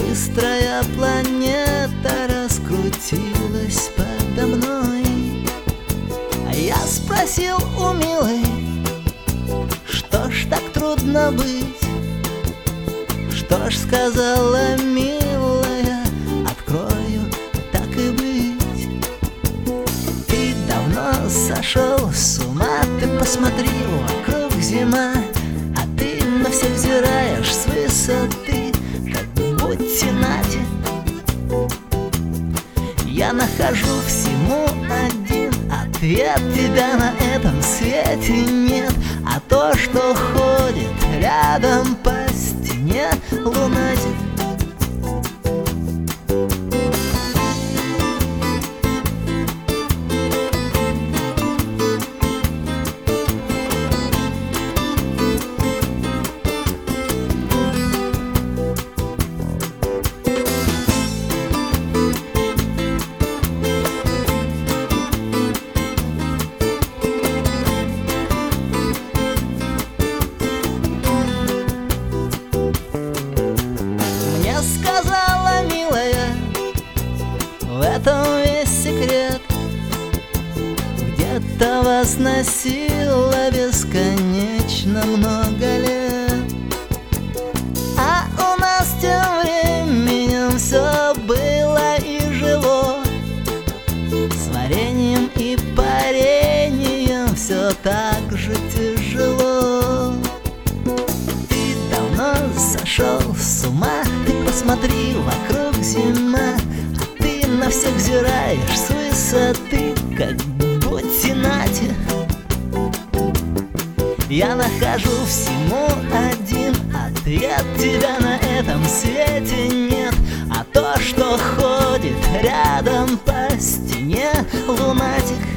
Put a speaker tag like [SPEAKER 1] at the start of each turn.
[SPEAKER 1] Быстрая планета раскрутилась подо мной. А я спросил у милой: что ж так трудно быть? Что ж, сказала милая: открою, так и быть. Ты давно сошел с ума, ты посмотри, вокруг зима, а ты на всех взираешь с высоты, как будьте нате. Я нахожу всему один ответ: тебя на этом свете нет. А то, что ходит рядом по стене лунатик. Сказала милая, в этом весь секрет. Где-то вас носило бесконечно много лет, а у нас тем временем все было и жило. С вареньем и пареньем все так же тяжело. Ты давно сошел с ума, ты посмотри, вокруг зима, а ты на всех взираешь с высоты, как будьте нате. Я нахожу всему один ответ: тебя на этом свете нет. А то, что ходит рядом по стене лунатик.